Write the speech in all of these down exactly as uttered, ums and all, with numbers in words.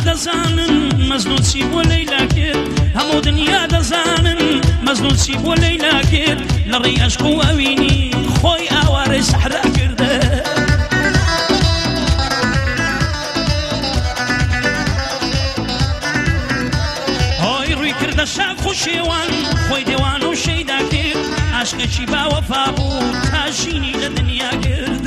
دەزانن مەزنوو چی بۆ لەیلا کرد هەموو دنیا دەزانن مەزنوو چی بۆ لەیلا کرد لە ڕێی عەشق و ئەوینی خۆی ئاوارەی سەحرا کردە هۆی ڕووی کردە شاخ و شێوان خۆی دێوان و شەیدا کرد عاشقێکی باوەفا بوو تا ژینی لە دنیا کرد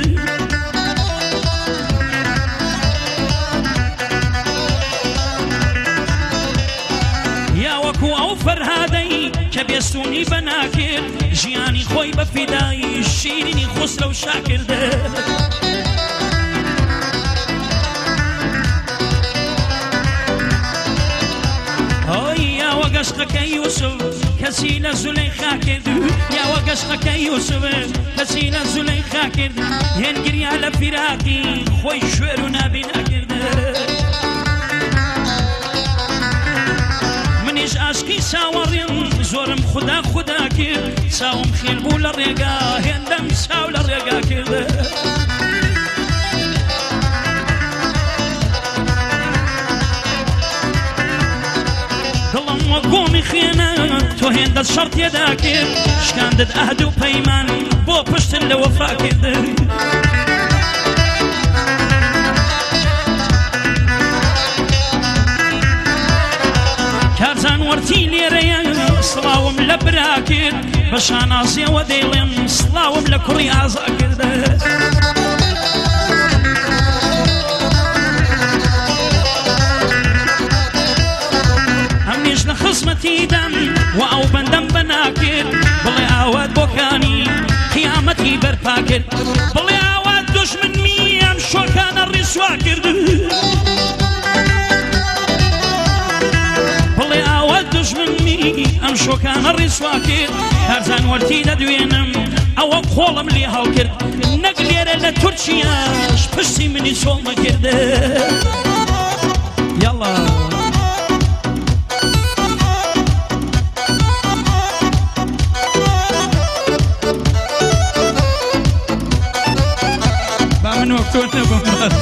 وەکو ئەو فەرهادەی کە بێستونی بەناکرد ژیانی خۆی بە فیدایی شیرینی خوسرە و شاکردە ئۆی یاوە گەشقەکەی یوسف کەسی لە زولەیخا کرد یاوە گەشقەکەی یوسف کەسی لە زولەیخا کرد هێنگریا لە فیراقی خۆی شوێر و نابینا کردە عاشقی ساوەڕێم زۆرم خدا خدا کرد ساوم خێر بوو لە ڕێگا هێندەم ساو لە ڕێگا کردە دڵم وە گۆمی خێنە تۆ هێندەت شەڕ تێدا کرد شکاندت ئەهد و پەیمان بۆ پشتن لە وەفا کردە کارزان وەرتی لێرەیە سڵاوم لە برا کرد بە شانازیەوە دەیڵێم سڵاوم لە کوڕی ئازا کردە ئەمنیش لە خزمەتیدەم و ئەو بەندەم بەناکرد بڵێ ئاوات بۆکانی قیامەتی بەرپا کرد بڵێ ئاوات دوژمنمی ئەم شۆکانە ڕیسوا کرد ئەم شۆکانە ڕیسوا کرد کارزان وەرتی دەدوێنم ئەوە خۆڵم لێ هەڵکرد نەک لێرە لە تورکیاش پشتی منی چۆڵمە کردە یاڵا با من وەک تۆ نەبم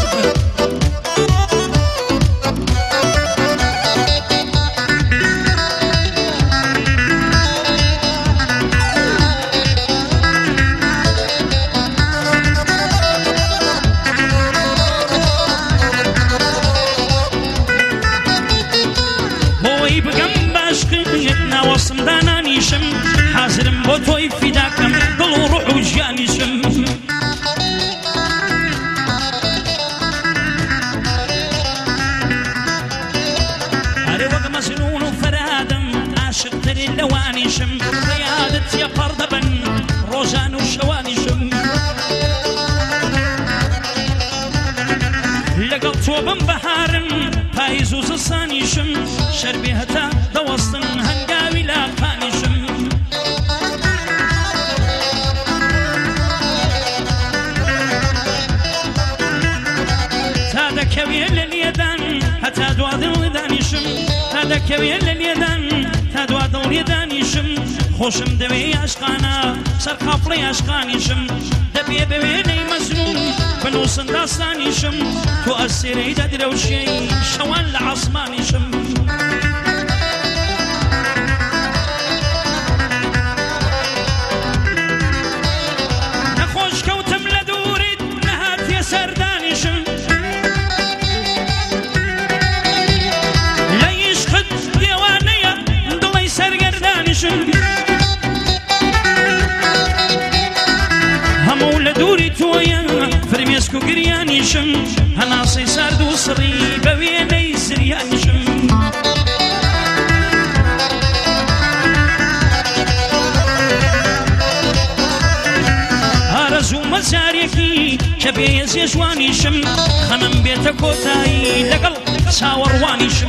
ناوەسم دانانیشم حازرم بۆ تۆی فیداکەم دڵ و ڕوح و ژیانیشم هەرێ وەک مەزنون و فەرادم عاشقترین لەوانیشم ڕیادت یە پەڕ دەبن ڕۆژان و شەوانیشم لەگەڵ تۆ بم بەهارم پاییز و زستانیشم شەربێ هەتا دەوەستن هەنگاوی لاقانیشم تا دەکەوێ لە لێدان هەتا دوا دڵێدانیشم تا دەکەوێ لە لێدان تا دوا دڵێدانیشم خۆشم دەوێ عاشقانە سەر قافڵەی عاشقانیشم دەبێ بە وێنەی مەزنون بنووسن داستانیشم تۆ ئەسێرەی دەدرەوشەی شەوان لە عاسمانیشم نەخۆش کەوتم لە دووریت نەهاتیە سەردانیشم لە عیشقت دێوانەیە دڵی سەرگەردانیشم هەموو لە دووری تۆیە فرمێسک و گریانیشم هەناسەی سارد و سڕی بە وێنەی زریانیشم ئارەزوومە جارێکی کە بێهێزیە جوانیشم خەمم بێتە کۆتایی لەگەڵ چاوەڕوانیشم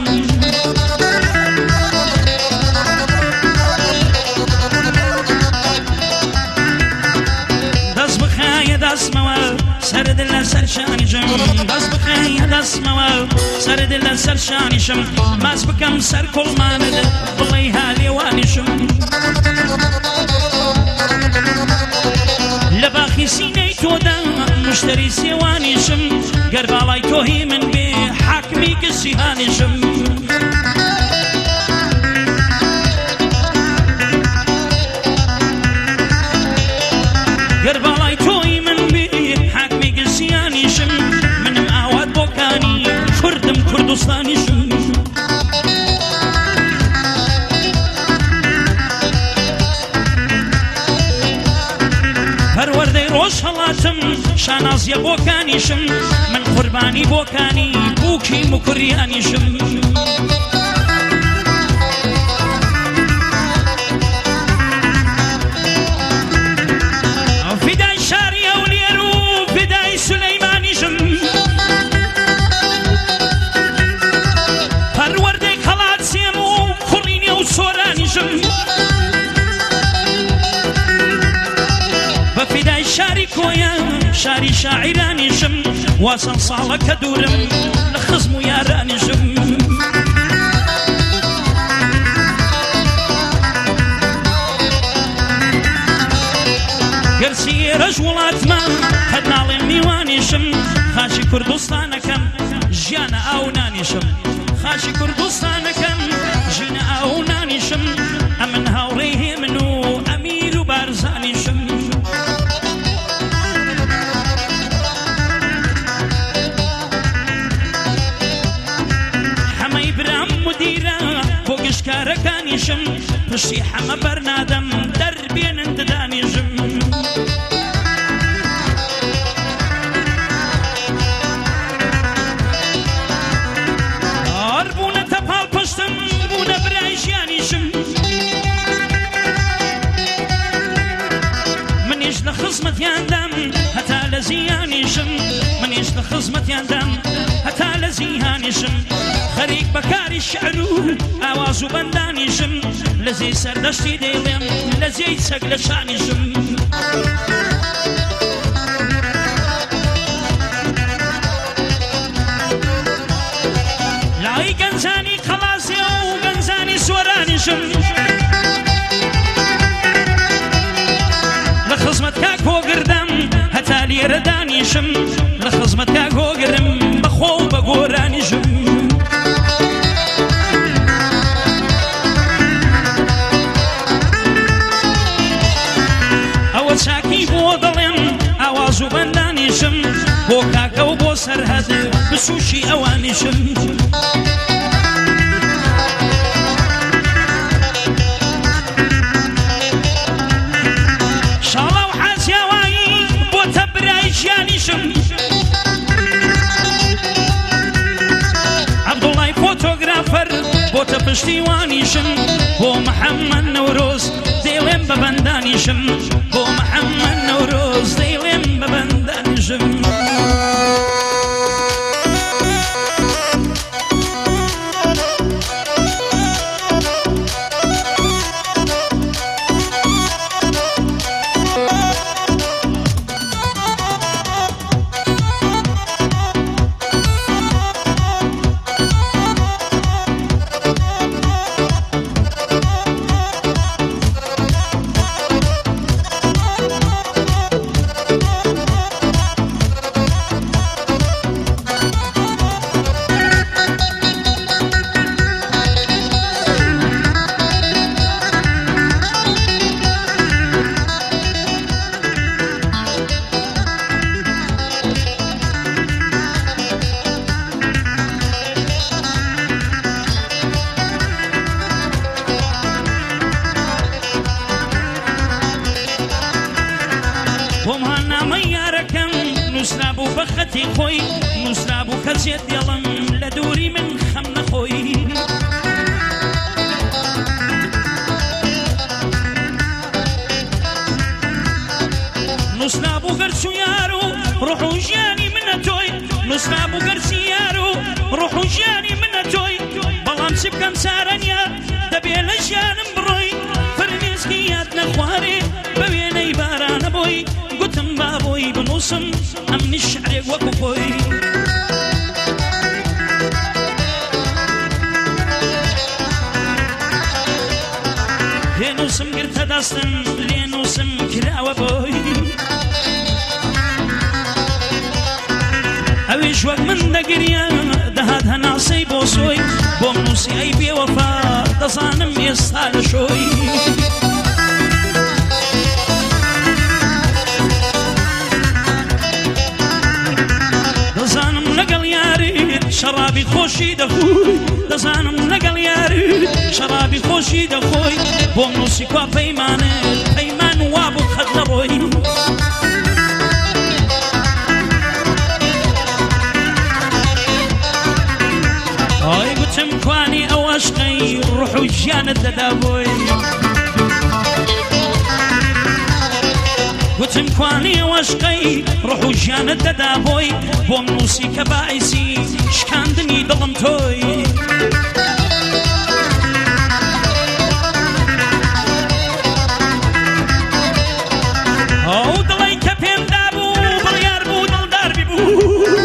دەست بخایە دەستمەوە سرد لەسەر شانیشم دەست بخایە دەستمەوە سرد لەسەر شانیشم ماس بکەم سەر کوڵمانت بڵێ هالێوانیشم لە باخی سینەی تۆدا مشتری سێوانیشم گەر باڵای تۆهی من بێ حاکم حاکمی کسی هانیشم گر باڵای تۆی من بێ حاکمی کسی هانیشم منم ئاوات بۆکانی کوردم کوردستانیشم پەروەردەی ڕۆژ هەڵاتم شانازیە بۆکانیشم من قوربانی بۆکانی بووکی مکوریانیشم فیدای شاری ئەولێر و فیدای سولەیمانیشم پەروەردەی خەڵات سێم و کوڕی نێو سۆرانیشم بەفیدای شاری کۆیان شاری شاعیرانیشم واسەن ساڵەکە دوورم لە خزم و یارانیشم گەرچی ئێرەش وڵاتمان قەت ناڵێم میوانیشم خاشی کوردستانەکەم ژیانە ئاو نانیشم خاشی کوردستانەکەم ژینە ئاو نانیشم ئەمن هاوڕێی هێمن و ئەمیر و بارزانیشم هەمەی برام مدیرە بۆ گشتکارەکانیشم پشتی هەمە بەرنادەم دەربێنن ددانیشم هەربوونەتە پاڵ پشتم بوونە برای ژیانیشم منیش لە خزمەتیاندام هەتا لە زیانیشم منیش لە خزمەتیاندام هەتا لە زیهانیشم خەریک بەکاری شعر و ئاواز و بەندانیشم لە زێی سەردەشتی دەیڵێم لە زێی چەک لە شانیشم لای گەنجانی خەڵاسێ و گەنجانی سۆرانیشم لە خزمەت کاک هۆگردەم هەتا لێرە دانیشم لە خزمەت کاک هۆگرم بەخۆ و بە گۆرانیشم ئەوە چاکی بۆ دەڵێم ئاواز و بەندانیشم بۆ کاکە و بۆ سەرهەد بسوشی ئەوانیشم شاڵە و حەزیاوایی بۆتە برای ژیانیشم عەبدوڵای فۆتۆگرافەر بۆتە پشتیوانیشم بۆ محەممەد نەورۆز دەیڵێم بە بەندانیشم بۆ محەممەد نەورۆز دەیڵێم بە بەندانیشم نووسرابوو بە خەتی خۆی نووسرابوو کەسێت دێڵم لە دووری من خەم نەخۆی نووسرابوو گەرچوو یار و ڕۆح و ژیانی منە تۆی نووسرابوو گەرچی یار و ڕۆح و ژیانی منە تۆی بەڵام چی بکەم چارەنیە دەبێ لە ژیانم بڕۆی فرمێسکی یاد نەخوارێ بە وێنەی بارانە بۆی گوتم با بۆی بنووسم ئەمنی شعرێک وەکو خۆی لێنووسم گرتە دەستم لێنووسم کراوە بۆی ئەوێش وەک من دەگریە دەهات هەناسەی بۆ سۆی بۆم نووسی ئەی بێوەفا دەزانم ئێستا لە شۆی دەزانم لەگەڵ یاریت شەرابی خۆشی دەخۆی دەزانم لەگەڵ یاریت شەرابی خۆشی دەخۆی بۆم نووسی کوا پەیمانت پەیمان وا بوو قەت نەڕۆی ئای گوتم کوانی ئەو عەشقەی ڕوح و ژیانت دەدا بۆی گوتم کوانی ئەو عەشقەی ڕوح و ژیانت دەدا بۆی بۆم نووسی کە باعیسی شکاندنی دڵم تۆی ئەو دڵی کە پێم دابوو بڕیار بوو دڵدار ببوو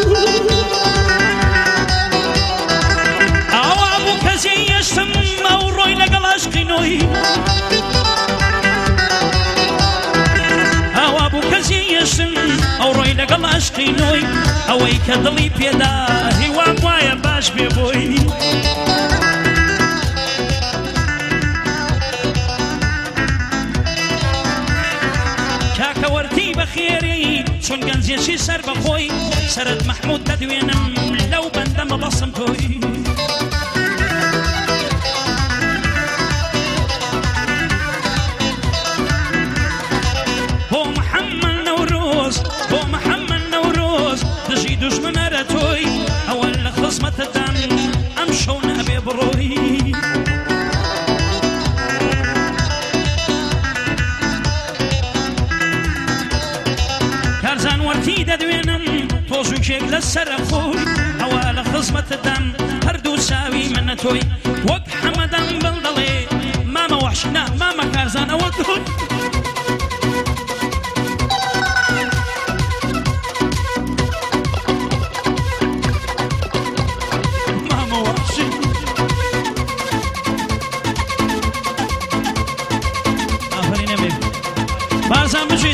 ئەوا بوو کەسی یەشتم ئەو ڕۆی لەگەڵ عەشقی نۆی ئەوا بوو کەسی یەشتم ئەو ڕۆی لەگەڵ عەشقی نۆی ئەوەی کە دڵی پێدا هیوام وایە باش بێ بۆی کاکە وەرتی بەخێری چون گەنجێکی سەر بەخۆی سەرت مەحموود دەدوێنم لەو بەندەمە بەسم تۆی بۆ محەممەد نەورۆز بۆ محەممەد نەورۆز دژی دوژمنەرە تۆی ئەوە لە خزمەتتدام ئەم شەو نەبێ بڕۆی کارزان وەرتی دەدوێنم تۆزووکێک لە سەرە خۆی ئەوە لە خزمەتتدام هەردوو چاوی منە تۆی وەک حەمەدەم بڵ دەڵێ مامە وەحش نا مامە کارزان ئەوە تۆی بازم بجید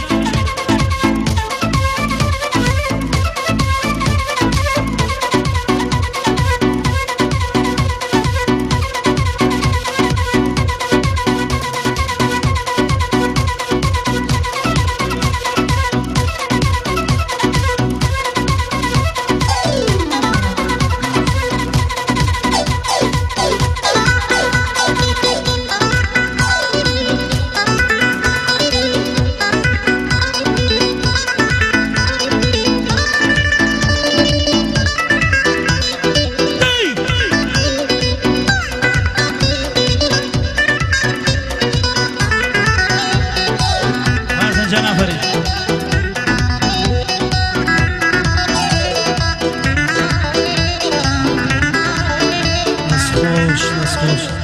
Let's go.